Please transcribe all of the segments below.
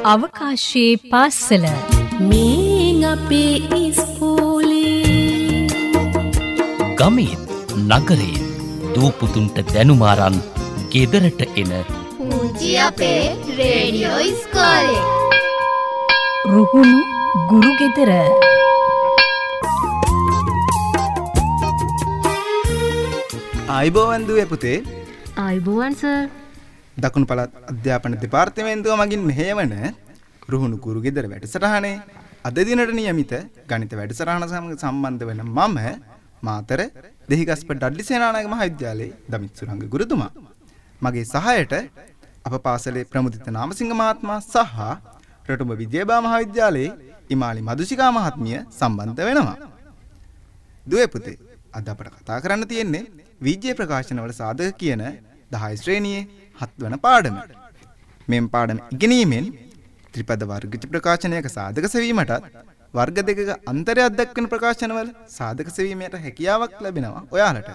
අවකාශයේ පාසල මේ අපේ ඉස්කෝලේ ගමේ නගරේ දූපුතුන්ට දැනුමාරන් ගෙදරට එන පුංචි අපේ රේඩියෝ ඉස්කෝලේ රුහුණු ගුරු ගෙදර ආයිබෝවන් දුවේ පුතේ. ආයිබෝවන් සර්. දකුණු පළාත් අධ්‍යාපන දෙපාර්තමේන්තුව මගින් මෙහෙයවන රුහුණු ගුරු ගෙදර වැඩසටහනේ අද දිනට නියමිත ගණිත වැඩසටහන සමග සම්බන්ධ වෙන මම මාතර දෙහිගස්ප ඩඩ්ලි සේනානායක මහාවිද්‍යාලයේ දමිත් සුරංග ගුරුතුමා. මගේ සහායට අප පාසලේ ප්‍රමුදිත නාමසිංහ මහත්මයා සහ රටුඹ විද්‍යාබා මහාවිද්‍යාලයේ ඉමාලි මදුෂිකා මහත්මිය සම්බන්ධ වෙනවා. දුවේ පුතේ අද අපට කතා කරන්න තියෙන්නේ විජය ප්‍රකාශනවල සාධක කියන 10 ශ්‍රේණියේ 7 වන පාඩම. මෙම් පාඩම ඉගෙනීමෙන් ත්‍රිපද වර්ගජ ප්‍රකාශනයක සාධක සෙවීමටත් වර්ග දෙකක අන්තරයක් දක්වන ප්‍රකාශනවල සාධක සෙවීමට හැකියාවක් ලැබෙනවා ඔයාලට.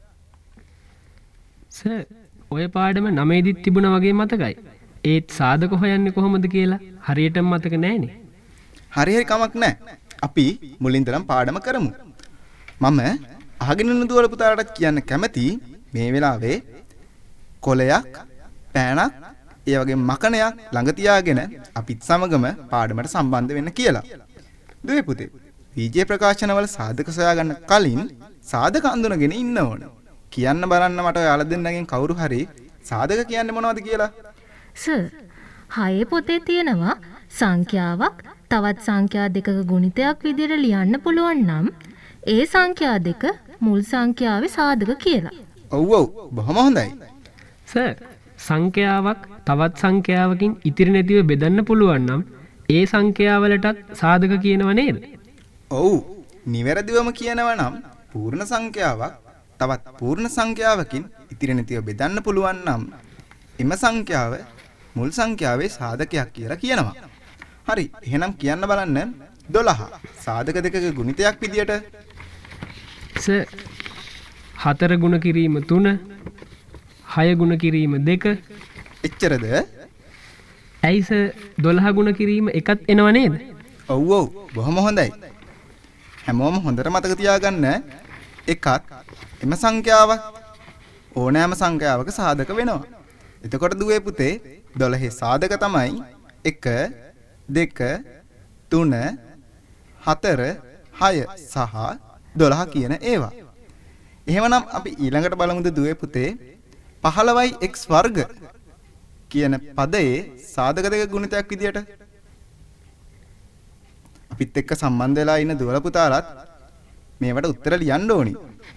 සර් ඔය පාඩම 9 දිත් තිබුණා වගේ මතකයි. ඒත් සාධක හොයන්නේ කොහොමද කියලා හරියටම මතක නැහැනේ. හරි කමක් නැහැ. අපි මුලින් ඉඳන් පාඩම කරමු. මම අහගෙන ඉන්න දුවල පුතාලට කියන්න කැමති මේ වෙලාවේ කොලයක් පෑනක් ඒ වගේ මකනයක් ළඟ තියාගෙන අපිත් සමගම පාඩමට සම්බන්ධ වෙන්න කියලා. දුවේ පුතේ විජය ප්‍රකාශනවල සාධක සොයාගන්න කලින් සාධක අඳුනගෙන ඉන්න ඕන. කියන්න බලන්න මට ඔයාලා දෙන්නගෙන් කවුරු හරි සාධක කියන්නේ මොනවද කියලා. සර් 6 පොතේ තියෙනවා සංඛ්‍යාවක් තවත් සංඛ්‍යා දෙකක ගුණිතයක් විදිහට ලියන්න පුළුවන් නම් ඒ සංඛ්‍යා දෙක මුල් සංඛ්‍යාවේ සාධක කියලා. ඔව් ඔව් බොහොම හොඳයි. සර් සංඛ්‍යාවක් තවත් සංඛ්‍යාවකින් ඉතිරි නැතිව බෙදන්න පුළුවන් නම් ඒ සංඛ්‍යාවලටත් සාධක කියනව නේද? ඔව් නිවැරදිවම කියනවා නම් පූර්ණ සංඛ්‍යාවක් තවත් පූර්ණ සංඛ්‍යාවකින් ඉතිරි නැතිව බෙදන්න පුළුවන් නම් එම සංඛ්‍යාව මුල් සංඛ්‍යාවේ සාධකයක් කියලා කියනවා. හරි එහෙනම් කියන්න බලන්න 12 සාධක දෙකක ගුණිතයක් විදියට. සර් 4 ගුණ කිරීම 3 6 ගුණ කිරීම 2 එච්චරද? ඇයි සර් 12 ගුණ කිරීම එකත් එනව නේද? ඔව් ඔව් බොහොම හොඳයි. හැමෝම හොඳට මතක තියාගන්න එකත් එම සංඛ්‍යාවක් ඕනෑම සංඛ්‍යාවක සාධක වෙනවා. එතකොට දුවේ පුතේ 12 සාධක තමයි 1 2 3 4 6 සහ 12 කියන ඒවා. එහෙමනම් අපි ඊළඟට බලමුද දුවේ පුතේ 15x වර්ග කියන පදයේ සාධක දෙක ගුණිතයක් විදියට. අපිත් එක්ක සම්බන්ධ වෙලා ඉන්න දුවල පුතාලත් මේවට උත්තර ලියන්න ඕනි.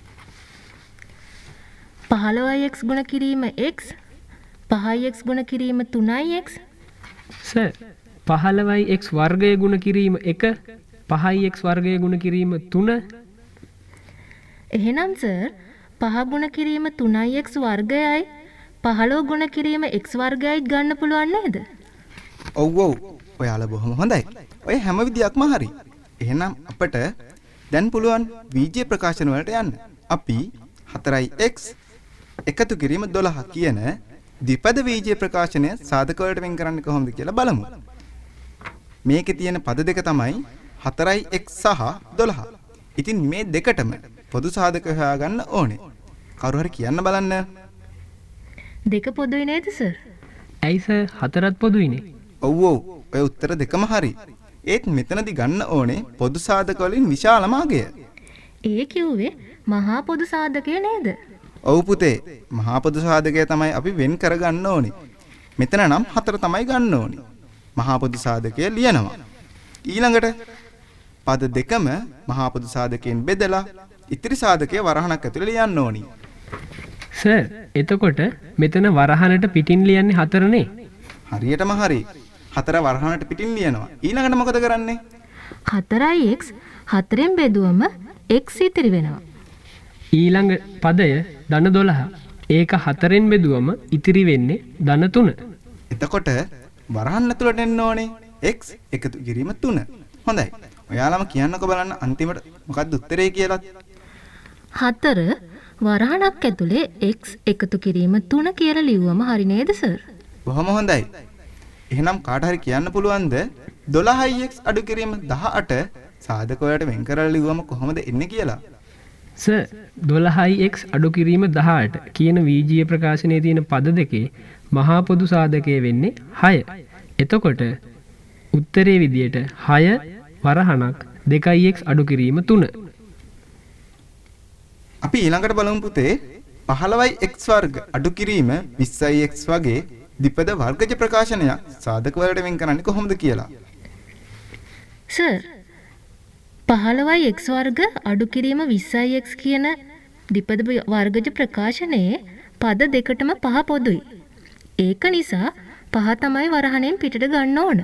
15x ගුණ කිරීම x 5x ගුණ කිරීම 3x. සර් 15x වර්ගය ගුණ කිරීම 1 5x වර්ගය ගුණ කිරීම 3. එහෙනම් සර් 5 ගුණ කිරීම 3x වර්ගයයි 15 ගුණ කිරීම x වර්ගයයි ගන්න පුළුවන් නේද? ඔව් ඔව් ඔයාලා බොහොම හොඳයි. ඔය හැම විදියක්ම හරි. එහෙනම් අපට දැන් පුළුවන් විජය ප්‍රකාශන වලට යන්න. අපි 4x එකතු කිරීම 12 කියන ද්විපද විජය ප්‍රකාශනය සාධක වලට වෙන් කරන්නේ කොහොමද කියලා බලමු. මේකේ තියෙන පද දෙක තමයි 4x සහ 12. ඉතින් මේ දෙකටම පොදු සාධක හොයාගන්න ඕනේ. කවුරු හරි කියන්න බලන්න. දෙක පොදුයි නේද සර්? ඇයි සර් 4ත් පොදුයිනේ? ඔව් ඔව් ඔය උත්තර දෙකම හරි. ඒත් මෙතනදි ගන්න ඕනේ පොදු සාධක වලින් විශාලම අගය. ඒ කිව්වේ මහා පොදු සාධකය නේද? ඔව් පුතේ මහා පොදු සාධකය තමයි අපි වෙන් කරගන්න ඕනේ. මෙතන නම් 4 තමයි ගන්න ඕනේ. මහා පොදු සාධකය ලියනවා. ඊළඟට පද දෙකම මහා පොදු සාධකයෙන් බෙදලා ඉතිරි සාධකය වරහණක් ඇතුලේ ලියන්න ඕනි. සර් එතකොට මෙතන වරහණට පිටින් ලියන්නේ 4 නේ? හරියටම හරි. 4 වරහණට පිටින් ලියනවා. ඊළඟට මොකද කරන්නේ? 4x 4ෙන් බෙදුවම x ඉතිරි වෙනවා. ඊළඟ පදය ධන 12. ඒක 4ෙන් බෙදුවම ඉතිරි වෙන්නේ ධන 3. එතකොට වරහන් ඇතුළට එන්න ඕනේ x එකතු කිරීම 3. හොඳයි. ඔයාලම කියන්නකෝ බලන්න අන්තිමට මොකක්ද උත්තරේ කියලා. 4 වරහණක් ඇතුලේ x එකතු කිරීම 3 කියලා ලිව්වම හරි නේද සර්? බොහොම හොඳයි. එහෙනම් කාට හරි කියන්න පුළුවන්ද 12x අඩු කිරීම 18 සාධක වලට වෙන් කරලා ලිව්වම කොහොමද එන්නේ කියලා? සර් 12x අඩු කිරීම 18 කියන වීජීය ප්‍රකාශනයේ තියෙන පද දෙකේ මහා පොදු සාධකය වෙන්නේ 6. එතකොට උත්තරේ විදියට 6 වරහණක් 2x අඩු කිරීම 3. අපි ඊළඟට බලමු පුතේ 15x වර්ග අඩු කිරීම 20x වගේ ද්විපද වර්ගජ ප්‍රකාශනයක් සාධක වලට වෙන් කරන්නේ කොහොමද කියලා. සර් 15x වර්ග අඩු කිරීම 20x කියන ද්විපද වර්ගජ ප්‍රකාශනයේ පද දෙකටම පහ පොදුයි. ඒක නිසා පහ තමයි වරහණෙන් පිටට ගන්න ඕන.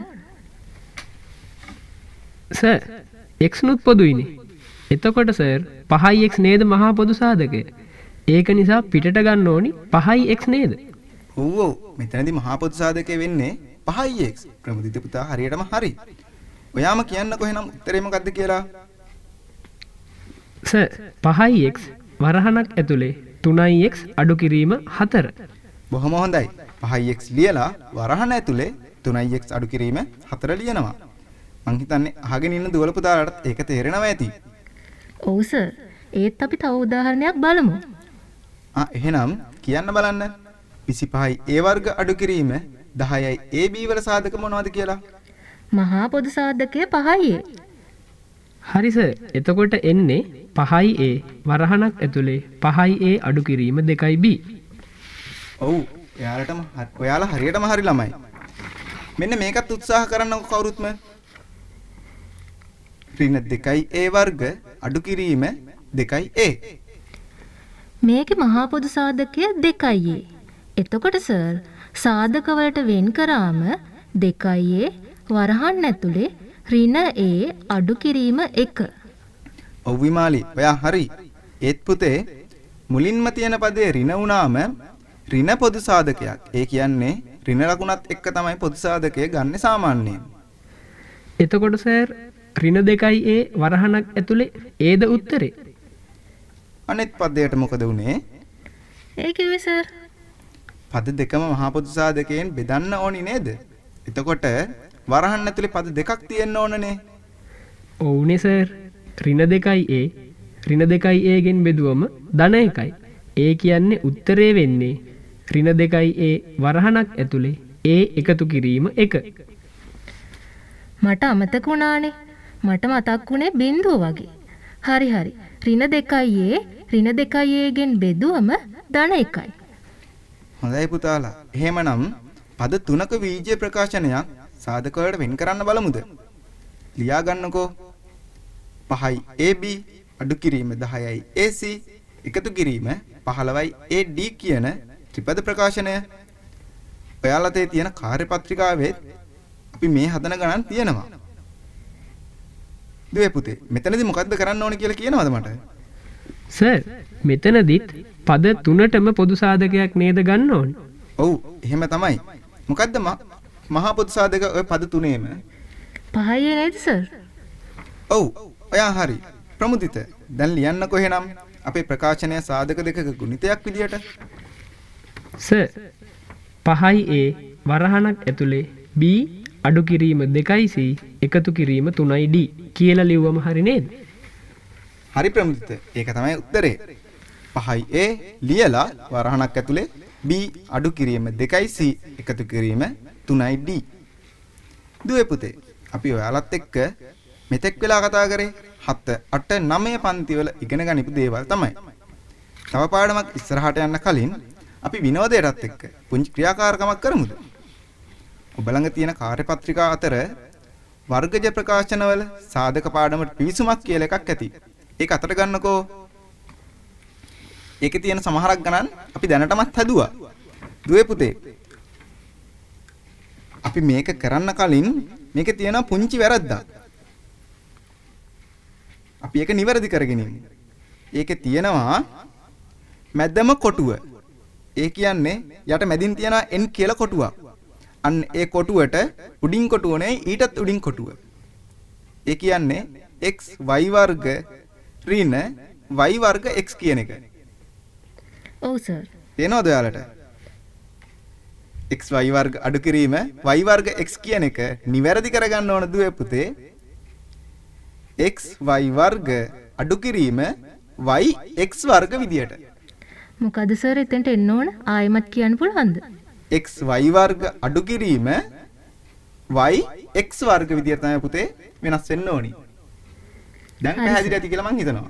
සර් x නුත් පොදුයිනේ. එතකොට සර් 5x නේද මහා පොදු සාධකය. ඒක නිසා පිටට ගන්න ඕනි 5x නේද? ඔව් ඔව් මෙතනදී මහා පොදු සාධකය වෙන්නේ 5x. ප්‍රමුදිත පුතා හරියටම හරි. ඔයාම කියන්නකෝ එහෙනම් උත්තරේ මොකද්ද කියලා? සර් 5x වරහණක් ඇතුලේ 3x අඩු කිරීම 4. බොහොම හොඳයි. 5x ලියලා වරහණ ඇතුලේ 3x අඩු කිරීම 4 ලියනවා. මං හිතන්නේ අහගෙන ඉන්න දුවල පුතාලට ඒක තේරෙනවා ඇති. ඔව් සර්. ඒත් අපි තව උදාහරණයක් බලමු. එහෙනම් කියන්න බලන්න. 25යි a වර්ග අඩු කිරීම 10යි ab වල සාධක මොනවද කියලා? මහා පොදු සාධකය 5a. හරි සර්. එතකොට එන්නේ 5a වරහණක් ඇතුලේ 5a අඩු කිරීම 2b. ඔව්. ඔයාලා හරියටම හරි ළමයි. මෙන්න මේකත් උත්සාහ කරන්නකො කවුරුත්ම. ඍණ 2a වර්ග අඩු කිරීම 2a. මේකේ මහා පොදු සාධකය 2a. එතකොට සර් සාධක වලට වෙන් කරාම 2a වරහන් ඇතුලේ ඍණ a අඩු කිරීම 1. ඔව් විමාලි ඔයා හරි. ඒත් පුතේ මුලින්ම තියෙන පදේ ඍණ වුණාම ඍණ පොදු සාධකයක්. ඒ කියන්නේ ඍණ ලකුණත් එක්ක තමයි පොදු සාධකය ගන්න සාමාන්‍යයෙන්. එතකොට සර් ඍණ 2a වරහණක් ඇතුලේ ඒද උත්තරේ? අනෙත් පදයට මොකද වුනේ? ඒ කිව්වේ සර් පද දෙකම මහා පොදු සාධකයෙන් බෙදන්න ඕනි නේද? එතකොට වරහන් ඇතුලේ පද දෙකක් තියෙන්න ඕනනේ. ඔව්නේ සර්. ඍණ 2a ඍණ 2a ගෙන් බෙදුවම ධන 1යි. ඒ කියන්නේ උත්තරේ වෙන්නේ ඍණ 2a වරහණක් ඇතුලේ a එකතු කිරීම 1. මට අමතක වුණානේ. මට මතක් වුණේ බිංදුව වගේ. හරි හරි. ඍණ 2a ඍණ 2a ගෙන් බෙදුවම ධන 1යි. හොඳයි පුතාලා. එහෙමනම් පද තුනක වීජ්‍ය ප්‍රකාශනයක් සාධක වලට වෙන් කරන්න බලමුද? ලියා ගන්නකෝ. 5යි ab අඩු කිරීම 10යි ac එකතු කිරීම 15යි ad කියන ත්‍රිපද ප්‍රකාශනය. ඔයාලතේ තියෙන කාර්යපත්‍රිකාවේ අපි මේ හදන ගණන් තියෙනවා. දුවේ පුතේ මෙතනදී මොකද්ද කරන්න ඕනේ කියලා කියනවද මට? සර් මෙතනදිත් පද තුනටම පොදු සාධකයක් නේද ගන්න ඕනේ? ඔව් එහෙම තමයි. මොකද්ද මහා පොදු සාධක ඔය පද තුනේම? 5a නේද සර්? ඔව් ඔයා හරි. ප්‍රමුදිත දැන් ලියන්නකෝ එහෙනම් අපේ ප්‍රකාශනය සාධක දෙකක ගුණිතයක් විදියට. සර් 5a වරහණක් ඇතුලේ b අඩු කිරීම 2c එකතු කිරීම 3d කියලා ලිව්වම හරි නේද? හරි ප්‍රමුදිත. ඒක තමයි උත්තරේ. 5a ලියලා වරහණක් ඇතුලේ b අඩු කිරීම 2c එකතු කිරීම 3d. දුවේ පුතේ අපි ඔයාලත් එක්ක මෙතෙක් වෙලා කතා කරේ 7 8 9 පන්ති වල ඉගෙන ගනිපු දේවල් තමයි. තව පාඩමක් ඉස්සරහට යන්න කලින් අපි විනෝදයටත් එක්ක පුංචි ක්‍රියාකාරකමක් කරමුද? ඔබ ළඟ තියෙන කාර්යපත්‍රිකා අතර වර්ගජ ප්‍රකාශනවල සාධක පාඩමට පිවිසුමක් කියලා එකක් ඇති. ඒක අතට ගන්නකෝ. ඒකේ තියෙන සමහරක් ගණන් අපි දැනටමත් හදුවා. දුවේ පුතේ අපි මේක කරන්න කලින් මේකේ තියෙන පුංචි වැරද්දක්. අපි ඒක නිවැරදි කරගෙන ඉමු. ඒකේ තියෙනවා මැදම කොටුව. ඒ කියන්නේ යට මැදින් තියෙන n කියලා කොටුවක්. අන්න ඒ කොටුවට උඩින් කොටුව නෙයි ඊටත් උඩින් කොටුව. ඒ කියන්නේ x y වර්ග ඍණ y වර්ග x කියන එක. ඔව් සර්. තේනවද ඔයාලට? xy වර්ග අඩු කිරීම y වර්ග x කියන එක නිවැරදි කරගන්න ඕන දුවේ පුතේ. xy වර්ග අඩු කිරීම y x වර්ග විදියට. මොකද සර් එතෙන්ට එන්න ඕන ආයෙමත් කියන්න පුළුවන්ද? xy වර්ග අඩු කිරීම y x වර්ග විදියට තමයි පුතේ වෙනස් වෙන්න ඕනි. දැන් පැහැදිලි ඇති කියලා මම හිතනවා.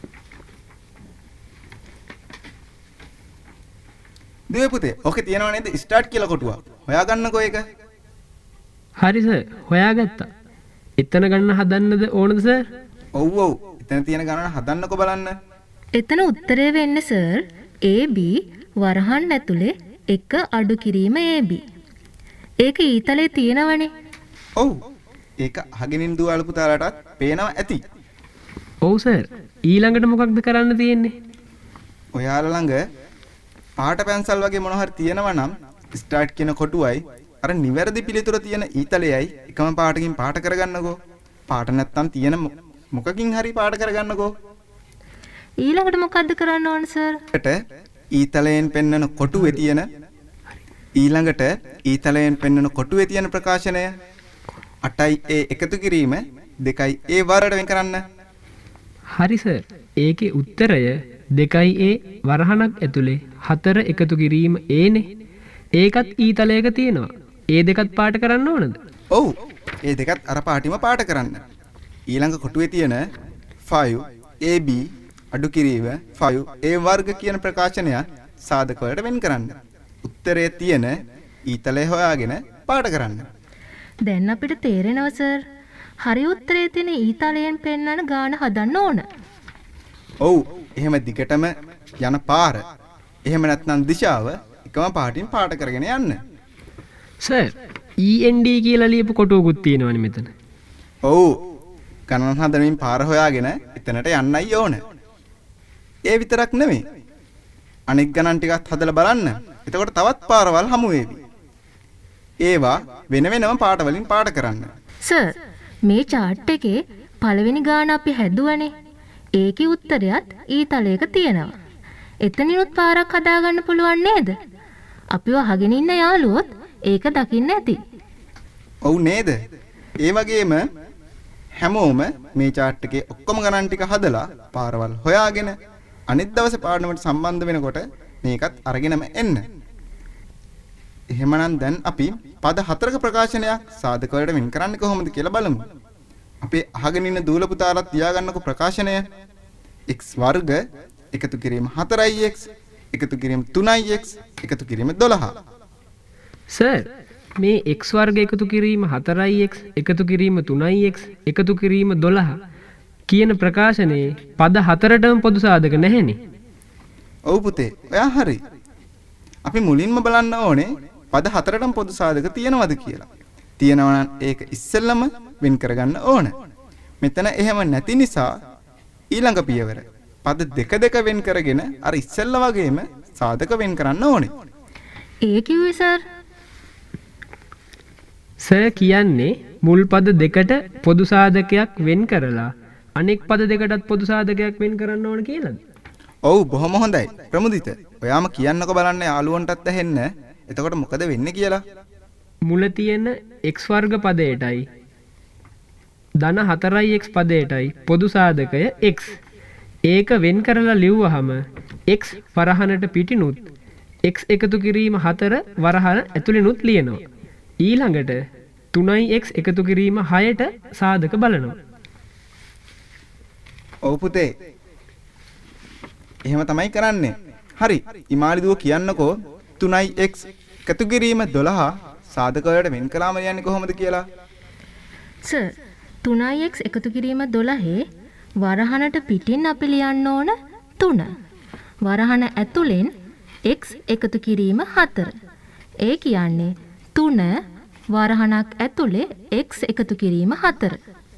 දුවේ පුතේ ඔකේ තියෙනව නේද ස්ටාර්ට් කියලා කොටුවක්. හොයාගන්නකෝ ඒක. හරි සර් හොයාගත්තා. එතන ගන්න හදන්නද ඕනද සර්? ඔව් ඔව්. එතන තියෙන ගණන හදන්නකෝ බලන්න. එතන උත්තරේ වෙන්නේ සර් AB වරහන් ඇතුලේ 1 අඩු කිරීම AB. ඒක ඊතලේ තියෙනවනේ. ඔව්. ඒක අහගෙනින් දුවල පුතාලටත් පේනවා ඇති. ඔව් සර්. ඊළඟට මොකක්ද කරන්න තියෙන්නේ? ඔයාලා ළඟ පාට පැන්සල් වගේ මොනවා හරි තියෙනවා නම් ස්ටාර්ට් කියන කොටුවයි අර නිවැරදි පිළිතුර තියෙන ඊතලයයි එකම පාටකින් පාට කරගන්නකෝ. පාට නැත්තම් තියෙන මොකකින් හරි පාට කරගන්නකෝ. ඊළඟට මොකද්ද කරන්න ඕන සර්? ඊතලයෙන් පෙන්වන කොටුවේ තියෙන ඊළඟට ඊතලයෙන් පෙන්වන කොටුවේ තියෙන ප්‍රකාශනය 8යි a එකතු කිරීම 2යි a වරට වෙන් කරන්න. හරි සර්. ඒකේ උත්තරය 2යි a වරහණක් ඇතුලේ 4 එකතු කිරීම aනේ. ඒකත් ඊතලයක තියෙනවා. ඒ දෙකත් පාට කරන්න ඕනද? ඔව්. ඒ දෙකත් අර පාටිම පාට කරන්න. ඊළඟ කොටුවේ තියෙන 5ab අඩු කිරීම 5a වර්ග කියන ප්‍රකාශනය සාධක වලට වෙන් කරන්න. උත්තරයේ තියෙන ඊතලය හොයාගෙන පාට කරන්න. දැන් අපිට තේරෙනවා සර්. හරි උත්තරයේ තියෙන ඊතලයෙන් පෙන්වන ගාන හදන්න ඕන. ඔව්. එහෙම දිගටම යන පාර. එහෙම නැත්නම් දිශාව එකම පාටින් පාට කරගෙන යන්න. සර් END කියලා ලියපු කොටුවකුත් තියෙනවනේ මෙතන. ඔව්. ගණන් හදමින් පාර හොයාගෙන එතනට යන්නයි ඕන. ඒ විතරක් නෙමෙයි. අනෙක් ගණන් ටිකත් හදලා බලන්න. එතකොට තවත් පාරවල් හමු වේවි. ඒවා වෙන වෙනම පාට වලින් පාට කරන්න. සර් මේ chart එකේ පළවෙනි ගාන අපි හැදුවනේ. ඒකේ උත්තරයත් ඊතලයක තියෙනවා. එතනිනුත් පාරක් හදාගන්න පුළුවන් නේද? අපිව අහගෙන ඉන්න යාළුවොත් ඒක දකින්න ඇති. ඔව් නේද? ඒ වගේම හැමෝම මේ chart එකේ ඔක්කොම ගණන් ටික හදලා පාරවල් හොයාගෙන අනිත් දවසේ පාඩමට සම්බන්ධ වෙනකොට මේකත් අරගෙනම එන්න. එහෙමනම් දැන් අපි පද 4ක ප්‍රකාශනයක් සාධක වලට වෙන් කරන්නේ කොහොමද කියලා බලමු. අපේ අහගෙන ඉන්න දූල පුතාලත් තියාගන්නකො ප්‍රකාශනය. x වර්ග එකතු කිරීම 4x එකතු කිරීම 3x එකතු කිරීම 12. සර් මේ x වර්ග එකතු කිරීම 4x එකතු කිරීම 3x එකතු කිරීම 12 කියන ප්‍රකාශනයේ පද 4ටම පොදු සාධක නැහෙනේ. ඔව් පුතේ ඔයා හරි. අපි මුලින්ම බලන්න ඕනේ පද 4ටම පොදු සාධක තියෙනවද කියලා. තියෙනවා නම් ඒක ඉස්සෙල්ලම වෙන් කරගන්න ඕන. මෙතන එහෙම නැති නිසා ඊළඟ පියවර පද දෙක වෙන් කරගෙන අර ඉස්සෙල්ලා වගේම සාධක වෙන් කරන්න ඕනේ. ඒ කිව්වේ සර්. සර් කියන්නේ මුල් පද දෙකට පොදු සාධකයක් වෙන් කරලා අනෙක් පද දෙකටත් පොදු සාධකයක් වෙන් කරන්න ඕන කියලාද? ඔව් බොහොම හොඳයි. ප්‍රමුදිත. ඔයාම කියන්නකෝ බලන්න යාළුවන්ටත් ඇහෙන්න. එතකොට මොකද වෙන්නේ කියලා? මුල තියෙන x වර්ග පදයටයි ධන 4x පදයටයි පොදු සාධකය x. ඒක වෙන් කරලා ලිව්වහම x වරහනට පිටිනුත් x එකතු කිරීම 4 වරහන ඇතුළෙනුත් ලියනවා. ඊළඟට 3x එකතු කිරීම 6ට සාධක බලනවා. ඔව් පුතේ. එහෙම තමයි කරන්නේ. හරි. ඉමාලි දුව කියන්නකෝ 3x එකතු කිරීම 12 සාධක වලට වෙන් කළාම යන්නේ කොහොමද කියලා? සර් 3x එකතු කිරීම 12 වරහනට පිටින් අපි ලියන්න ඕන 3. වරහන ඇතුලෙන් x එකතු කිරීම 4. ඒ කියන්නේ 3 වරහනක් ඇතුලේ x එකතු කිරීම 4.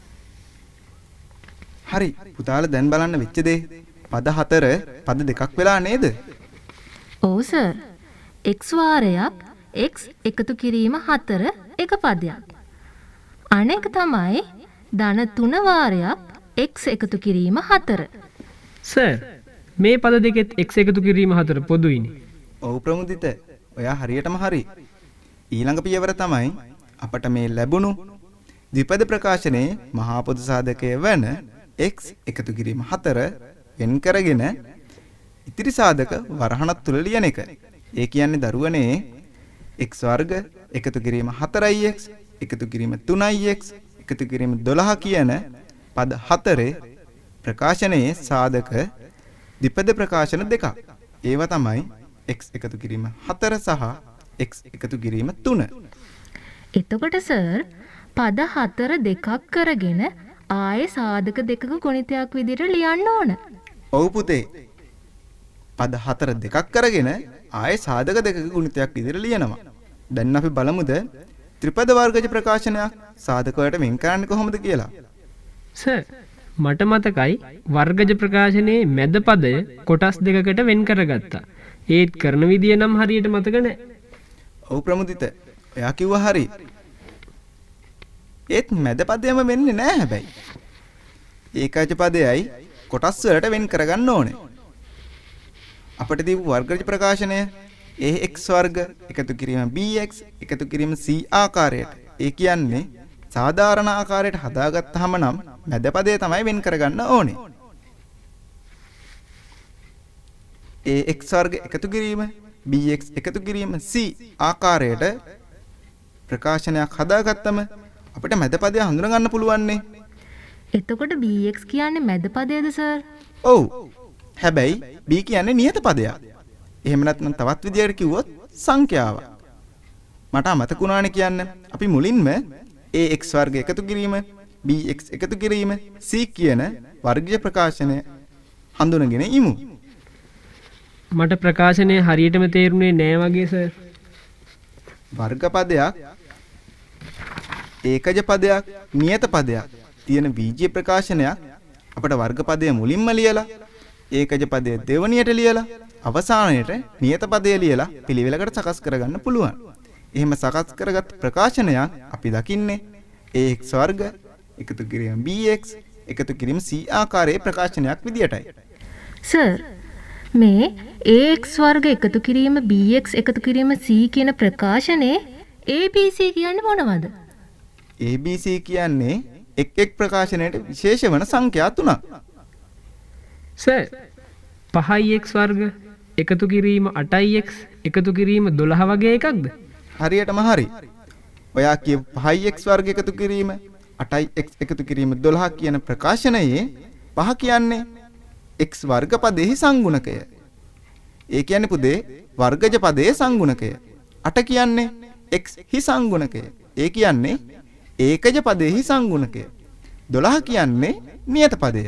හරි. පුතාලා දැන් බලන්න වෙච්ච දේ. පද 4 පද දෙකක් වෙලා නේද? ඔව් සර්. x වාරයක් x එකතු කිරීම 4 එක පදයක්. අනෙක තමයි ධන 3 වාරයක් x එකතු කිරීම 4. සර් මේ පද දෙකෙත් x එකතු කිරීම 4 පොදුයිනේ. ඔව් ප්‍රමුදිත. ඔයා හරියටම හරි. ඊළඟ පියවර තමයි අපට මේ ලැබුණු ද්විපද ප්‍රකාශනයේ මහා පොදු සාධකය වන x එකතු කිරීම 4 වෙන් කරගෙන ඉතිරි සාධක වරහණක් තුල ලියන එක. ඒ කියන්නේ දරුවනේ x වර්ග එකතු කිරීම 4x එකතු කිරීම 3x එකතු කිරීම 12 කියන පද 4 ප්‍රකාශනයේ සාධක ද්විපද ප්‍රකාශන දෙකක්. ඒවා තමයි x එකතු කිරීම 4 සහ x එකතු කිරීම 3. එතකොට සර් පද 4 දෙකක් කරගෙන ආයේ සාධක දෙකක ගුණිතයක් විදිහට ලියන්න ඕන. ඔව් පුතේ. පද 4 දෙකක් කරගෙන ආයේ සාධක දෙකක ගුණිතයක් විදිහට ලියනවා. දැන් අපි බලමුද ත්‍රිපද වර්ගජ ප්‍රකාශනයක් සාධක වලට වෙන් කරන්නේ කොහොමද කියලා. සර් මට මතකයි වර්ගජ ප්‍රකාශනයේ මැද පදය කොටස් දෙකකට වෙන් කරගත්තා. ඒත් කරන විදිය නම් හරියට මතක නැහැ. ඔව් ප්‍රමුදිත. එයා කිව්වා හරි. ඒත් මැද පදයම වෙන්නේ නැහැ හැබැයි. ඒකජ පදයයි කොටස් වලට වෙන් කරගන්න ඕනේ. අපිට දීපු වර්ගජ ප්‍රකාශනය ax වර්ග එකතු කිරීම bx එකතු කිරීම c ආකාරයට. ඒ කියන්නේ සාධාරණ ආකාරයට හදාගත්තාම නම් මැද පදය තමයි වෙන් කරගන්න ඕනේ. ax වර්ග එකතු කිරීම bx එකතු කිරීම c ආකාරයට ප්‍රකාශනයක් හදාගත්තම අපිට මැද පදය හඳුනා ගන්න පුළුවන් නේ. එතකොට bx කියන්නේ මැද පදයේද සර්? ඔව්. හැබැයි b කියන්නේ නියත පදයක්. එහෙම නැත්නම් තවත් විදිහකට කිව්වොත් සංඛ්‍යාවක්. මට අමතකුණානේ කියන්න. අපි මුලින්ම ax වර්ග එකතු කිරීම bx එකතු කිරීම c කියන වර්ගීය ප්‍රකාශනය හඳුනගෙන ඉමු. මට ප්‍රකාශනය හරියටම තේරුනේ නෑ වගේ සර්. වර්ග පදයක් ඒකජ පදයක් නියත පදයක් තියෙන බීජීය ප්‍රකාශනයක් අපිට වර්ග පදය මුලින්ම ලියලා ඒකජ පදය දෙවණියට ලියලා අවසානයේට නියත පදය ලියලා පිළිවෙලකට සකස් කරගන්න පුළුවන්. එහෙම සකස් කරගත් ප්‍රකාශනයක් අපි දකින්නේ ax වර්ග එකතු කිරීම bx එකතු කිරීම c ආකාරයේ ප්‍රකාශනයක් විදියටයි. සර් මේ ax වර්ග එකතු කිරීම bx එකතු කිරීම c කියන ප්‍රකාශනයේ abc කියන්නේ මොනවද? ABC කියන්නේ එක් ප්‍රකාශනයට විශේෂ වන සංඛ්‍යා තුනක්. සර් 5x වර්ග එකතු කිරීම 8x එකතු කිරීම 12 වගේ එකක්ද? හරියටම හරි. ඔයා කියපු 5x වර්ග එකතු කිරීම 8x එකතු කිරීම 12 කියන ප්‍රකාශනයේ 5 කියන්නේ x වර්ග පදයේ සංගුණකය. ඒ කියන්නේ පුදේ වර්ගජ පදයේ සංගුණකය. 8 කියන්නේ x හි සංගුණකය. ඒ කියන්නේ ඒකජ පදයේ සංගුණකය. 12 කියන්නේ නියත පදය.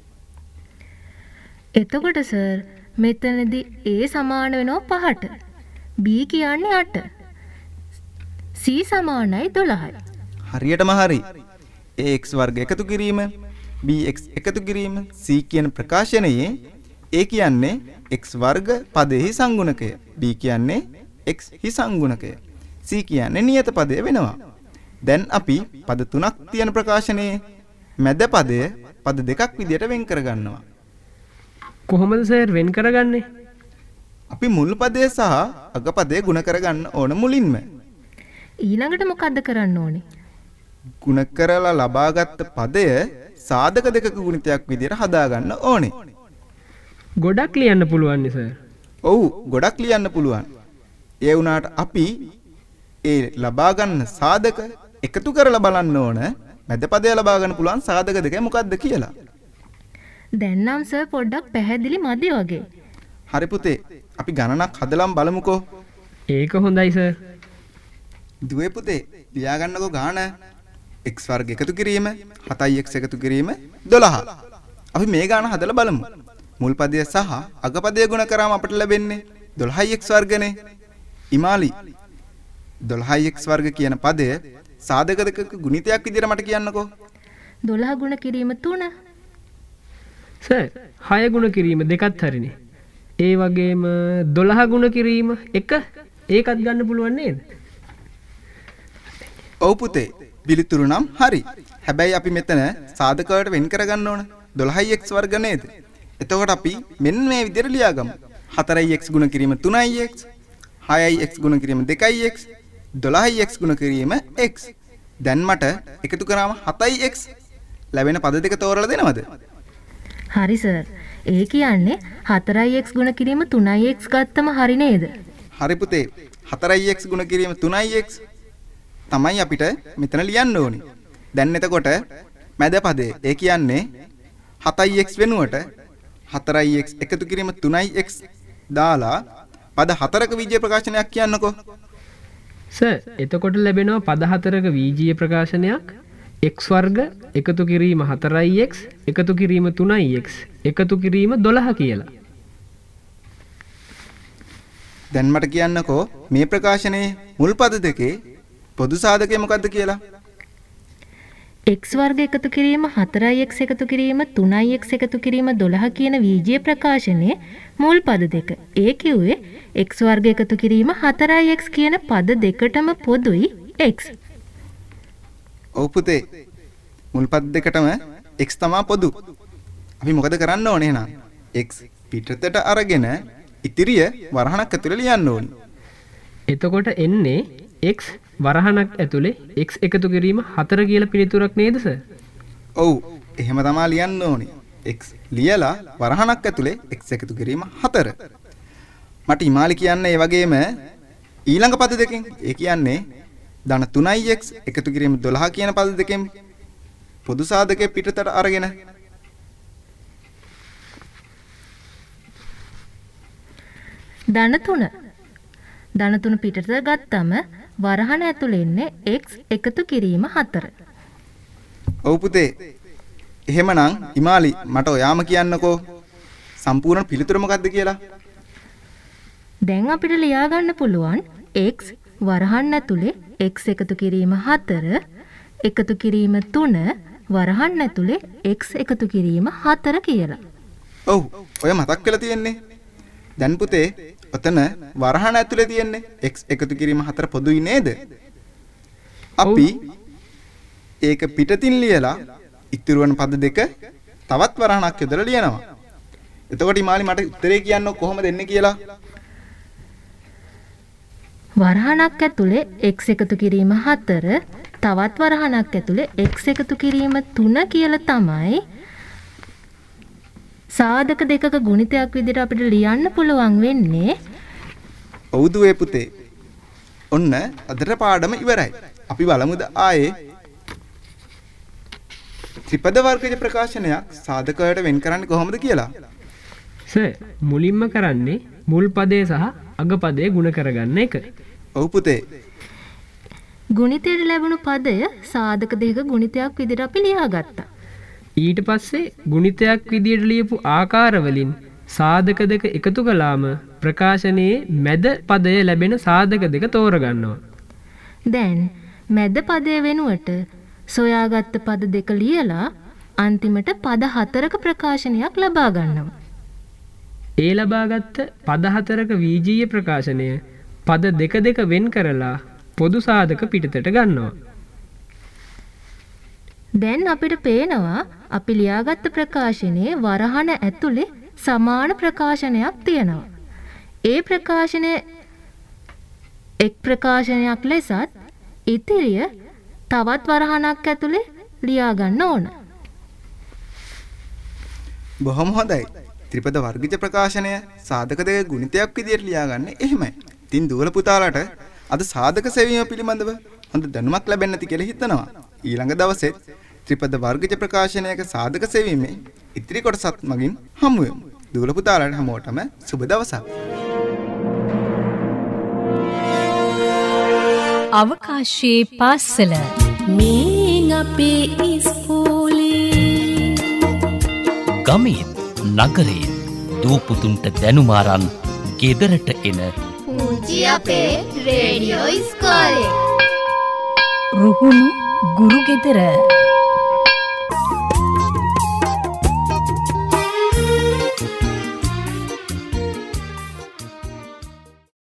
එතකොට සර් මෙතනදී a සමාන වෙනවා 5ට. b කියන්නේ 8. c සමානයි 12යි. හරියටම හරි. ax වර්ග එකතු කිරීම bx එකතු කිරීම c කියන ප්‍රකාශනයේ a කියන්නේ x වර්ග පදයේ සංගුණකය. b කියන්නේ x හි සංගුණකය. c කියන්නේ නියත පදය වෙනවා. දැන් අපි පද තුනක් තියෙන ප්‍රකාශනයේ මැද පදය පද දෙකක් විදියට වෙන් කරගන්නවා. කොහොමද සර් වෙන් කරගන්නේ? අපි මුල් පදය සහ අග පදය ගුණ කරගන්න ඕන මුලින්ම. ඊළඟට මොකද්ද කරන්න ඕනේ? ගුණ කරලා ලබාගත් පදය සාධක දෙකක ගුණිතයක් විදියට හදාගන්න ඕනේ. ගොඩක් ලියන්න පුළුවන් නේ සර්. ඔව් ගොඩක් ලියන්න පුළුවන්. ඒ වුණාට අපි ඒ ලබා ගන්න සාධක එකතු කරලා බලන්න ඕන මැද පදය ලබා ගන්න පුළුවන් සාධක දෙක මොකක්ද කියලා. දැන් නම් සර් පොඩ්ඩක් පැහැදිලි මදි වගේ. හරි පුතේ අපි ගණනක් හදලම් බලමුකෝ. ඒක හොඳයි සර්. දුවේ පුතේ ලියා ගන්නකෝ ගාන x වර්ග එකතු කිරීම 7x එකතු කිරීම 12. අපි මේ ගාන හදලා බලමු. මුල් පදය සහ අග පදය ගුණ කරාම අපිට ලැබෙන්නේ 12x වර්ගනේ. ඉමාලි 12x වර්ග කියන පදය සාධක දෙකක ගුණිතයක් විදියට මට කියන්නකෝ. 12 ගුණ කිරීම 3. සර් 6 ගුණ කිරීම දෙකත් හරිනේ. ඒ වගේම 12 ගුණ කිරීම 1 ඒකත් ගන්න පුළුවන් නේද? ඔව් පුතේ පිළිතුරු නම් හරි. හැබැයි අපි මෙතන සාධක වලට වෙන් කරගන්න ඕන 12x වර්ග නේද? එතකොට අපි මෙන්න මේ විදිහට ලියාගමු. 4x ගුණ කිරීම 3x 6x ගුණ කිරීම 2x 12x ගුණ කිරීම x. දැන් මට එකතු කරාම 7x ලැබෙන පද දෙක තෝරලා දෙනවද? හරි සර්. ඒ කියන්නේ 4x ගුණ කිරීම 3x ගත්තම හරි නේද? හරි පුතේ. 4x ගුණ කිරීම 3x තමයි අපිට මෙතන ලියන්න ඕනේ. දැන් එතකොට මැද පදේ ඒ කියන්නේ 7x වෙනුවට 4x එකතු කිරීම 3x දාලා පද 4ක විජය ප්‍රකාශනයක් කියන්නකෝ. සර් එතකොට ලැබෙනවා පද 4ක වීජීය ප්‍රකාශනයක් x වර්ග එකතු කිරීම 4x එකතු කිරීම 3x එකතු කිරීම 12 කියලා. දැන් මට කියන්නකෝ මේ ප්‍රකාශනයේ මුල් පද දෙකේ පොදු සාධකය මොකක්ද කියලා. x වර්ග එකතු කිරීම 4x එකතු කිරීම 3x එකතු කිරීම 12 කියන වීජීය ප්‍රකාශනයේ මුල් පද දෙක. ඒ කිව්වේ x වර්ග එකතු කිරීම 4x කියන පද දෙකටම පොදුයි x. ඔව් පුතේ. මුල් පද දෙකටම x තමයි පොදු. අපි මොකද කරන්න ඕනේ එහෙනම්? x පිටතට අරගෙන ඉතිරිය වරහණක් ඇතුලේ ලියන්න ඕනේ. එතකොට එන්නේ x වරහණක් ඇතුලේ x එකතු කිරීම 4 කියලා පිළිතුරක් නේද සර්? ඔව් එහෙම තමයි ලියන්න ඕනේ. x ලියලා වරහණක් ඇතුලේ x එකතු කිරීම 4. මට ඉමාලි කියන්නේ ඒ වගේම ඊළඟ පද දෙකෙන් ඒ කියන්නේ ධන 3x එකතු කිරීම 12 කියන පද දෙකෙන් පොදු සාධකයේ පිටතට අරගෙන ධන 3 පිටතට ගත්තම වරහණ ඇතුලේ ඉන්නේ x එකතු කිරීම 4. ඔව් පුතේ. එහෙමනම් ඉමාලි මට ඔයාම කියන්නකෝ සම්පූර්ණ පිළිතුර මොකක්ද කියලා. දැන් අපිට ලියා ගන්න පුළුවන් x වරහන් ඇතුලේ x එකතු කිරීම 4 එකතු කිරීම 3 වරහන් ඇතුලේ x එකතු කිරීම 4 කියලා. ඔව් ඔය මතක් වෙලා තියෙන්නේ. දැන් පුතේ ඔතන වරහන් ඇතුලේ තියෙන්නේ x එකතු කිරීම 4 පොදුයි නේද? අපි ඒක පිටතින් ලියලා ඉතුරු වෙන පද දෙක තවත් වරහණක් යොදලා ලියනවා. එතකොට ඉමාලි මට උත්තරේ කියන්න කොහොමද එන්නේ කියලා. වරහණක් ඇතුලේ x එකතු කිරීම 4 තවත් වරහණක් ඇතුලේ x එකතු කිරීම 3 කියලා තමයි සාධක දෙකක ගුණිතයක් විදිහට අපිට ලියන්න පුළුවන් වෙන්නේ. ඔව් දුවේ පුතේ. ඔන්න අදට පාඩම ඉවරයි. අපි බලමුද ආයේ ත්‍රිපද වර්ගජ ප්‍රකාශනයක් සාධක වලට වෙන් කරන්නේ කොහොමද කියලා. සර් මුලින්ම කරන්නේ මුල් පදේ සහ අග පදේ ගුණ කරගන්න එක. ඔව් පුතේ. ගුණිතයට ලැබුණු පදය සාධක දෙක ගුණිතයක් විදිහට අපි ලියාගත්තා. ඊට පස්සේ ගුණිතයක් විදියට ලියපු ආකාරවලින් සාධක දෙක එකතු කළාම ප්‍රකාශනයේ මැද පදය ලැබෙන සාධක දෙක තෝරගන්නවා. දැන් මැද පදය වෙනුවට සොයාගත්ත පද දෙක ලියලා අන්තිමට පද 4ක ප්‍රකාශනයක් ලබා ගන්නවා. ඒ ලබාගත්ත පද 4ක වීජීය ප්‍රකාශනය පද දෙක දෙක වෙන් කරලා පොදු සාධක පිටතට ගන්නවා. දැන් අපිට පේනවා අපි ලියාගත්ත ප්‍රකාශනයේ වරහණ ඇතුලේ සමාන ප්‍රකාශනයක් තියෙනවා. ඒ ප්‍රකාශනය එක් ප්‍රකාශනයක් ලෙසත් ඉතිරිය තවත් වරහණක් ඇතුලේ ලියා ගන්න ඕන. බොහොම හොඳයි. ත්‍රිපද වර්ගජ ප්‍රකාශනය සාධක දෙක ගුණිතයක් විදියට ලියාගන්නේ එහෙමයි. ඉතින් දුවල පුතාලාට අද සාධක සෙවීම පිළිබඳව හොඳ දැනුමක් ලැබෙන්න ඇති කියලා හිතනවා. ඊළඟ දවසෙත් ත්‍රිපද වර්ගජ ප්‍රකාශනයක සාධක සෙවීමේ ඉතිරි කොටසත් මගින් හමු වෙමු. දුවල පුතාලාට හැමෝටම සුබ දවසක්. අවකාශයේ පාසල මේ අපේ ඉස්කෝලේ ගමේ නගරේ දූපුතුන්ට දැනුමාරන් ගෙදරට එන පුංචි අපේ රේඩියෝ ඉස්කෝලේ රුහුණු ගුරු ගෙදර